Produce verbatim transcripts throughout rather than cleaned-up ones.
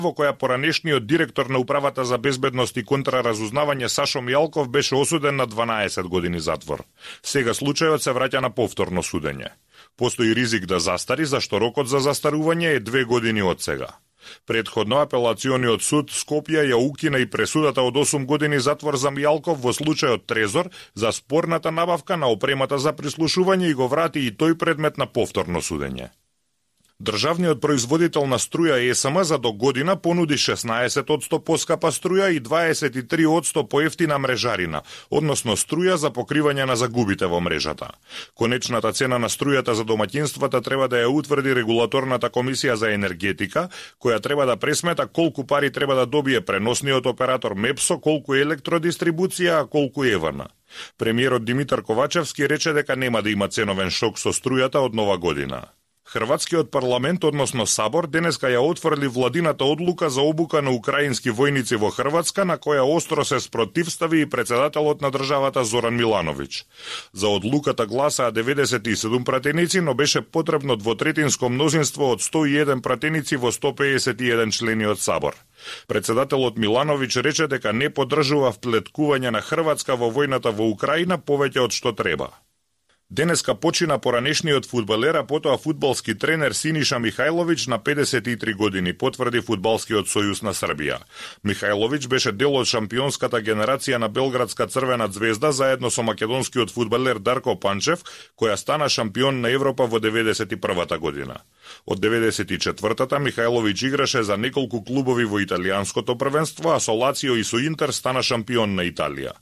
во која поранешниот директор на Управата за безбедност и контраразузнавање Сашо Мијалков беше осуден на дванаесет години затвор. Сега случајот се враќа на повторно судење. Постои ризик да застари, зашто рокот за застарување е две години од сега. Предходно апелациониот суд Скопје ја укина и пресудата од осум години затвор за Мијалков во случајот Трезор за спорната набавка на опремата за прислушување и го врати и тој предмет на повторно судење. Државниот производител на струја Е С М за до година понуди шеснаесет одсто поскапа струја и дваесет и три одсто поевтина мрежарина, односно струја за покривање на загубите во мрежата. Конечната цена на струјата за домаќинствата треба да ја утврди регулаторната комисија за енергетика, која треба да пресмета колку пари треба да добие преносниот оператор Мепсо, колку електродистрибуција, а колку Е В Н. Премиерот Димитар Ковачевски рече дека нема да има ценовен шок со струјата од нова година. Хрватскиот парламент, односно Сабор, денеска ја отфрли владината одлука за обука на украински војници во Хрватска, на која остро се спротивстави и председателот на државата Зоран Милановиќ. За одлуката гласаа деветдесет и седум пратеници, но беше потребно двотретинско мнозинство од сто и еден пратеници во сто пеесет и еден члени од Сабор. Председателот Милановиќ рече дека не поддржува вплеткување на Хрватска во војната во Украина повеќе од што треба. Денеска почина поранешниот фудбалер, а потоа фудбалски тренер Синиша Михајловиќ на педесет и три години, потврди Фудбалскиот сојуз на Србија. Михајловиќ беше дел од шампионската генерација на Белградска Црвена ѕвезда заедно со македонскиот фудбалер Дарко Панчев, која стана шампион на Европа во деветдесет и првата година. Од деветдесет и четвртата Михајловиќ играше за неколку клубови во италијанското првенство, а со Лацио и со Интер стана шампион на Италија.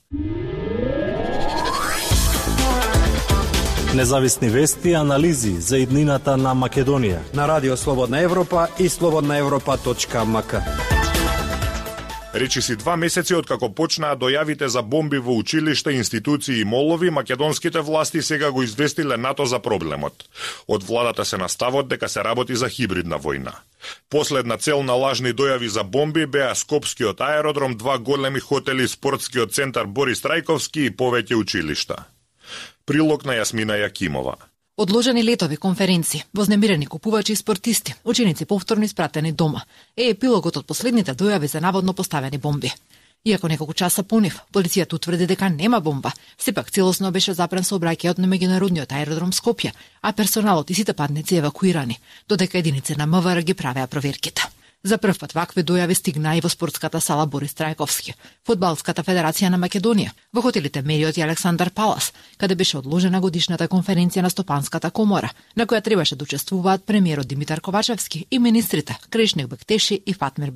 Независни вести и анализи за иднината на Македонија на Радио Слободна Европа и слободна европа точка ем ка. Речиси два месеци откако почнаа дојавите за бомби во училишта, институции и молови, македонските власти сега го известиле НАТО за проблемот. Од владата се наставот дека се работи за хибридна војна. Последна цел на лажни дојави за бомби беа Скопскиот аеродром, два големи хотели, спортскиот центар Борис Трајковски и повеќе училишта. Прилог на Јасмина Јакимова. Одложени летови, конференции, вознемирени купувачи и спортисти, ученици повторно испратени дома, е епилогот од последните дојави за наводно поставени бомби. Иако неколку часа понив, полицијата утврди дека нема бомба, сепак целосно беше запрен сообраќајот на меѓународниот аеродром Скопје, а персоналот и сите патници евакуирани, додека единици на М В Р ги правеа проверките. За прв пат вакви дојави стигнаа и во спортската сала Борис Трајковски, Фудбалската федерација на Македонија, во хотелите Мериот и Александар Палас, каде беше одложена годишната конференција на Стопанската комора, на која требаше да учествуваат премиерот Димитар Ковачевски и министрите Кришник Бектеши и Фатмир